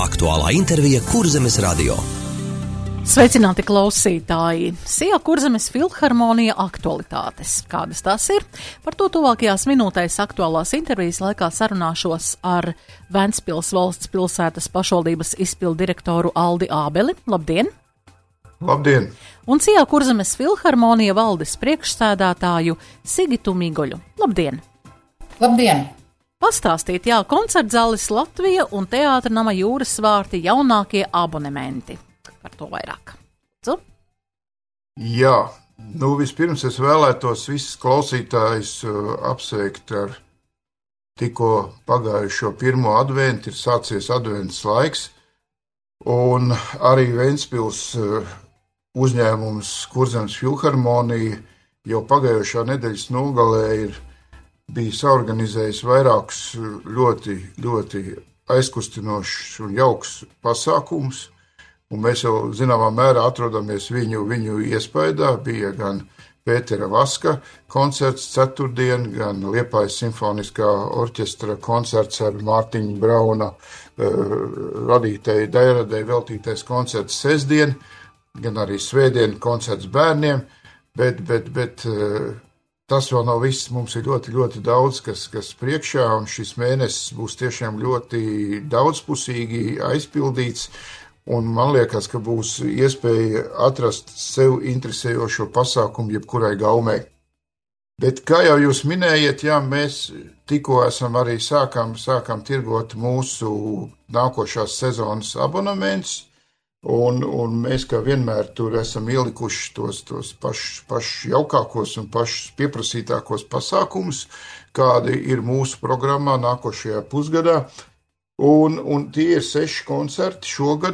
Aktuālā intervija Kurzemes radio. Sveicināti klausītāji! Sijā Kurzemes filharmonija aktualitātes. Kādas tās ir? Par to tuvākajās minūtēs aktuālās intervijas laikā sarunāšos ar Ventspils valsts pilsētas pašvaldības izpildu direktoru Aldi Ābeli. Labdien! Labdien! Un Sijā Kurzemes filharmonija valdes priekšsēdētāju Sigitu Migoļu. Labdien! Labdien! Pastāstīt, koncertzāles Latvija un Teātra nama Jūras vārti jaunākie abonementi. Par to vairāk. Vispirms es vēlētos visus klausītājus apsveikt ar tikko pagājušo pirmo adventu, ir sācies advents laiks, un arī Ventspils uzņēmums Kurzemes filharmonija jau pagājušā nedēļas nogalē ir bijis organizējis vairākus ļoti aizkustinošus un jaukus pasākumus. Un mēs jau zināmā mērā atrodamies viņu iespaidā. Bija gan Pētera Vaska koncerts ceturtdien, gan Liepājas simfoniskā orķestra koncerts ar Mārtiņa Brauna radītai Dairadei veltītais koncerts sestdien, gan arī svētdien koncerts bērniem, bet tas vēl nav viss. Mums ir ļoti daudz, kas priekšā, un šis mēnesis būs tiešām ļoti daudzpusīgi aizpildīts. Un man liekas, ka būs iespēja atrast sev interesējošo pasākumu jebkurai gaumei. Bet, kā jau jūs minējat, mēs tikko esam arī sākam tirgot mūsu nākošās sezonas abonementus, un mēs kā vienmēr tur esam ielikuši tos pašus jaukākos un pašus pieprasītākos pasākumus, kādi ir mūsu programmā nākošajā pusgadā. Un tie ir 6 koncerti šogad,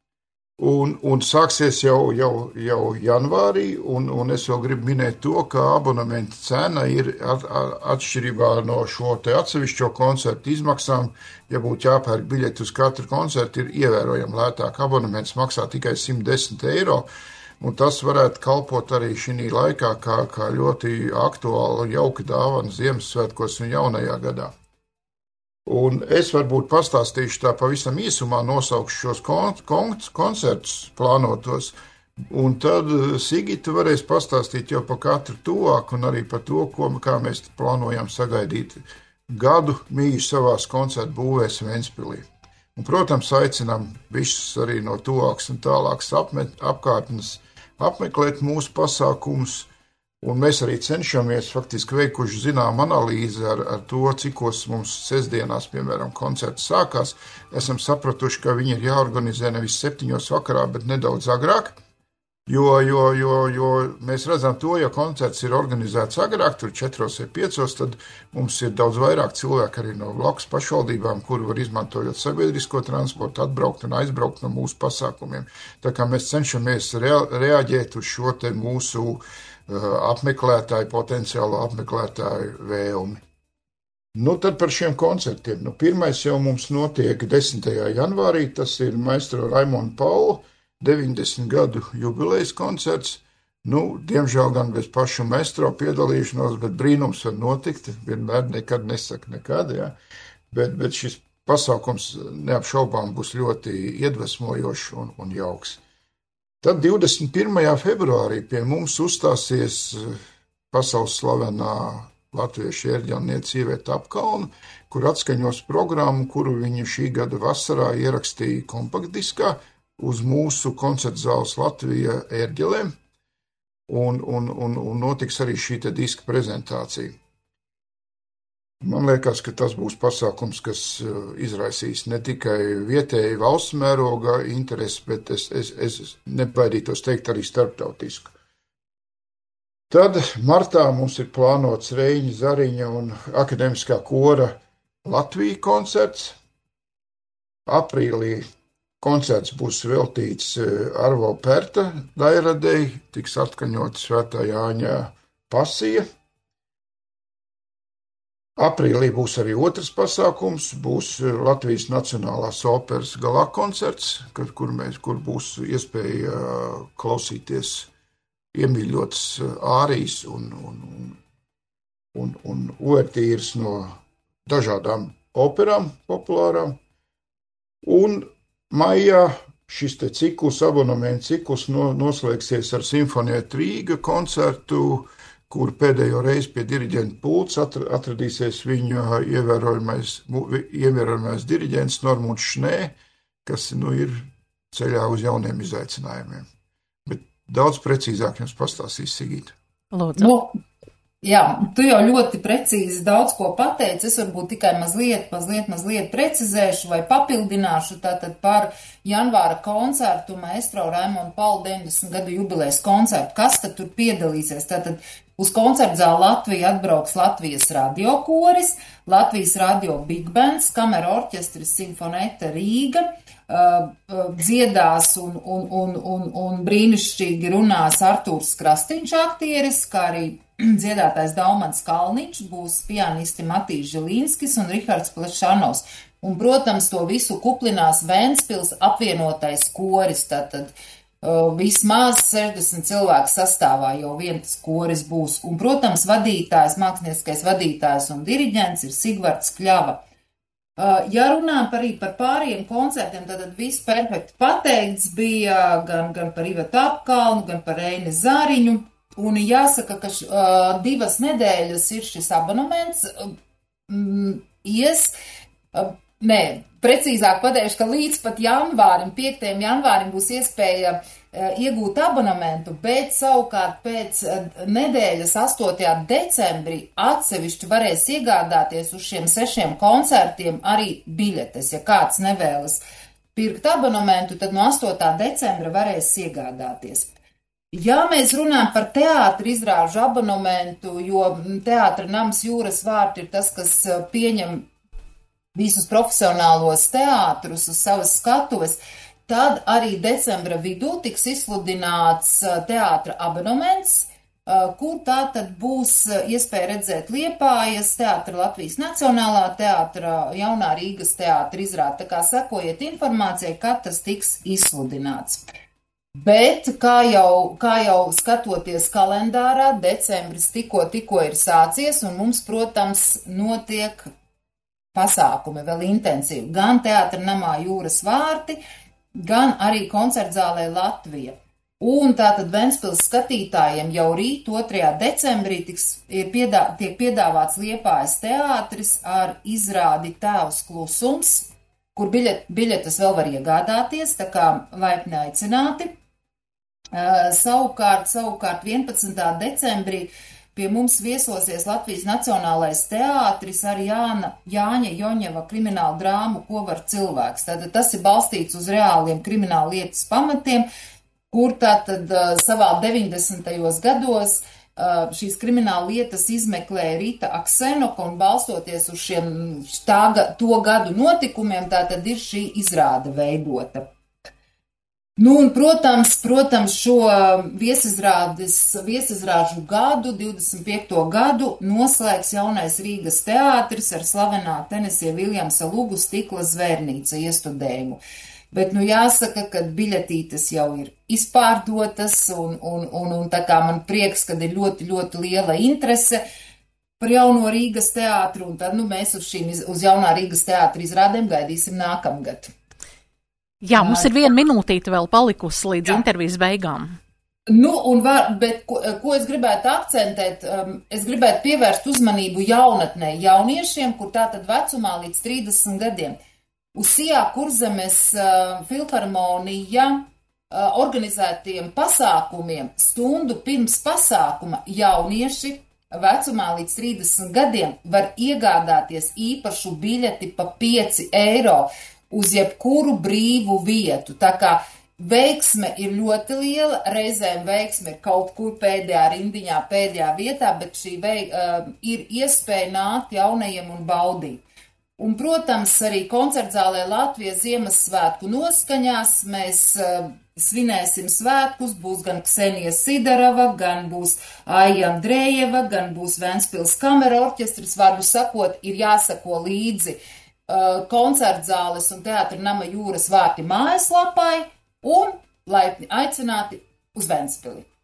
un sāksies jau janvārī, un es vēl gribu minēt to, ka abonementa cena ir atšķirībā no šo te atsevišķo koncertu izmaksām. Ja būtu jāpērk biļeti uz katru koncertu, ir ievērojami lētāk. Abonements maksā tikai 110 eiro, un tas varētu kalpot arī šī laikā kā ļoti aktuāla un jauka dāvana Ziemassvētkos un jaunajā gadā. Un es varbūt pastāstīšu tā pavisam īsumā, nosaukšu šos koncertus plānotos, un tad Sigita varēs pastāstīt jau par katru tuvāk un arī par to, kā mēs plānojam sagaidīt gadu mīļu savās koncertu būvēs Ventspilī. Un, protams, aicinām visus arī no tuvākas un tālākas apkārtnes apmeklēt mūsu pasākumus. Un mēs arī cenšamies, faktiski veikuši zinām analīzi ar to, cikos mums sestdienās, piemēram, koncerts sākās. Esam sapratuši, ka viņi ir jāorganizē nevis 7 vakarā, bet nedaudz agrāk, jo mēs redzam to, ja koncerts ir organizēts agrāk, tur 4 vai 5, tad mums ir daudz vairāk cilvēku arī no blakus pašvaldībām, kuri var izmantojot sabiedrisko transportu, atbraukt un aizbraukt no mūsu pasākumiem. Tā kā mēs cenšamies reaģēt uz šo te mūsu potenciālo apmeklētāju vēlmi. Tad par šiem koncertiem. Pirmais jau mums notiek 10. janvārī, tas ir maestro Raimonda Paula 90 gadu jubilejas koncerts. Diemžēl gan bez pašu maestro piedalīšanos, bet brīnums var notikt, vienmēr nekad nesaka nekad, bet šis pasākums neapšaubām būs ļoti iedvesmojošs un jauks. Tad 21. februārī pie mums uzstāsies pasaules slavenā latviešu ērģelniece Iveta Apkalna, kur atskaņos programmu, kuru viņa šī gada vasarā ierakstīja kompaktdiskā uz mūsu koncertzāles Latvija ērģelēm, un notiks arī šī te diska prezentācija. Man liekas, ka tas būs pasākums, kas izraisīs ne tikai vietēji valsts mēroga interesi, bet es nebaidītos teikt arī starptautisku. Tad martā mums ir plānots Reiņa Zariņa un akademiskā kora Latvija koncerts. Aprīlī koncerts būs veltīts Arvo Pērta Dairadei, tiks atskaņota Svētā Jāņa pasija. Aprīlī būs arī otrs pasākums, būs Latvijas Nacionālās operas galā koncerts, kur būs iespēja klausīties iemīļotas ārijas un uvertīras no dažādām operām populārām. Un maijā šis te cikls, abonementu cikls noslēgsies ar Simfoniet Rīga koncertu, kur pēdējo reizi pie diriģenta pults atradīsies viņa ievērojamais diriģents Normunds Šnē, kas ir ceļā uz jauniem izaicinājumiem. Bet daudz precīzāk jums pastāstīs Sigīta. Lūdzu. Jā, tu jau ļoti precīzi daudz ko pateici, es varbūt tikai mazliet precizēšu vai papildināšu tātad par janvāra koncertu Maestro Raimonda Paula 90 gadu jubilejas koncertu. Kas tad tur piedalīsies? Tātad uz koncertu zāli Latvija atbrauks Latvijas radio koris, Latvijas radio big bands, kamera orķestris Simfoneta Rīga, dziedās un brīnišķīgi runās Artūrs Krastīņš aktieris, kā arī dziedātājs Daumans Kalniņš, būs pianisti Matīs Žilīnskis un Rihards Plešanovs. Un, protams, to visu kuplinās Ventspils apvienotais koris, tātad vismaz 60 cilvēku sastāvā jau viens koris būs. Un, protams, mākslinieckais vadītājs un diriģents ir Sigvards Kļava. Ja runājam arī par pāriem koncertiem, tad viss perfekti pateikts bija gan par Ivētu Apkalnu, gan par Reini Zariņu. Un jāsaka, ka 2 nedēļas ir šis abonements. Precīzāk pateikšu, ka līdz pat janvārim, 5. janvārim būs iespēja iegūt abonementu, bet savukārt pēc nedēļas 8. decembrī atsevišķi varēs iegādāties uz šiem 6 koncertiem arī biļetes. Ja kāds nevēlas pirkt abonementu, tad no 8. decembra varēs iegādāties. Ja mēs runājam par teātra izrāžu abonementu, jo Teātra nams Jūras vārti ir tas, kas pieņem visus profesionālos teātrus uz savas skatuves, tad arī decembra vidū tiks izsludināts teātra abonements, kur tā tad būs iespēja redzēt Liepājas teātra, Latvijas Nacionālā teātra, Jaunā Rīgas teātra izrādi. Tā kā sekojiet informācijai, kad tas tiks izsludināts. Bet, kā jau skatoties kalendārā, decembris tikko ir sācies, un mums, protams, notiek pasākumi vēl intensīvi. Gan Teātra namā Jūras vārti, gan arī koncertzālē Latvija. Un tātad Ventspils skatītājiem jau rīt 2. decembrī tiek piedāvāts Liepājas teātris ar izrādi Tēvs klusums, kur biļetes vēl var iegādāties, tā kā laipni aicināti. Savukārt 11. decembrī pie mums viesosies Latvijas Nacionālais teātris ar Jāņa Joņeva kriminālu drāmu Ko var cilvēks. Tātad tas ir balstīts uz reāliem krimināla lietas pamatiem, kur tātad savā 90. gados šīs krimināla lietas izmeklēja Rita Aksenoka un balstoties uz to gadu notikumiem, tātad ir šī izrāde veidota. Nu, un, protams, šo viesizrāžu gadu, 25. gadu, noslēgs jaunais Rīgas teātris ar slavenā Tenesija Viljamsa Lugu Stikla zvērnīca iestudējumu. Bet, jāsaka, ka biļetītes jau ir izpārdotas, un tā kā man prieks, kad ir ļoti, ļoti liela interese par jauno Rīgas teātru, un tad, mēs uz jaunā Rīgas teātra izrādēm gaidīsim nākamgad. Jā, mums ir 1 minūtīte vēl palikusi līdz intervijas beigām. Bet ko es gribētu akcentēt, es gribētu pievērst uzmanību jaunatnē, jauniešiem, kur tātad vecumā līdz 30 gadiem. Uz Sijā Kurzemes filharmonija organizētiem pasākumiem stundu pirms pasākuma jaunieši vecumā līdz 30 gadiem var iegādāties īpašu biļeti pa 5 eiro uz jebkuru brīvu vietu. Tā kā veiksme ir ļoti liela, reizēm veiksme ir kaut kur pēdējā rindiņā, pēdējā vietā, bet šī ir iespēja nākt jaunajiem un baudīt. Un, protams, arī koncertzālē Latvijas Ziemassvētku noskaņās mēs svinēsim svētkus, būs gan Ksenija Sidarova, gan būs Aija Andrejeva, gan būs Ventspils kamera orķestris, vārdu sakot, ir jāsako līdzi koncertzāles un Teātra nama Jūras vārti mājaslapai un laipni aicināti uz Ventspili.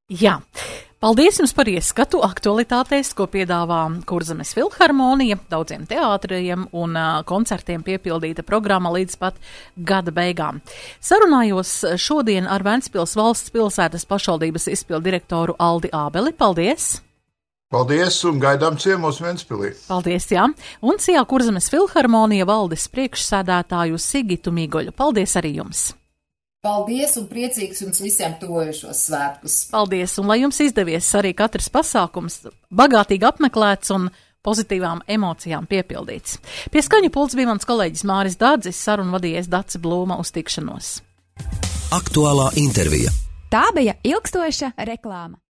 Jā. Paldies jums par ieskatu aktualitātēs, ko piedāvā Kurzemes filharmonija, daudziem teātriem un koncertiem piepildīta programma līdz pat gada beigām. Sarunājos šodien ar Ventspils valsts pilsētas pašvaldības izpildu direktoru Aldi Ābeli. Paldies! Paldies un gaidām ciemos Ventspilī. Paldies, jā. Un Sijā Kurzemes filharmonija valdes priekšsēdētāju Sigitu Migoļu. Paldies arī jums! Paldies un priecīgs jums visiem tuvojušos svētkus. Paldies, un lai jums izdevies arī katrs pasākums bagātīgi apmeklēts un pozitīvām emocijām piepildīts. Pie skaņu pults bija mans kolēģis Māris Dādzis, sarunu vadījies Dace Blūma. Uz tikšanos. Aktuālā intervija. Tā bija ilgstoša reklāma.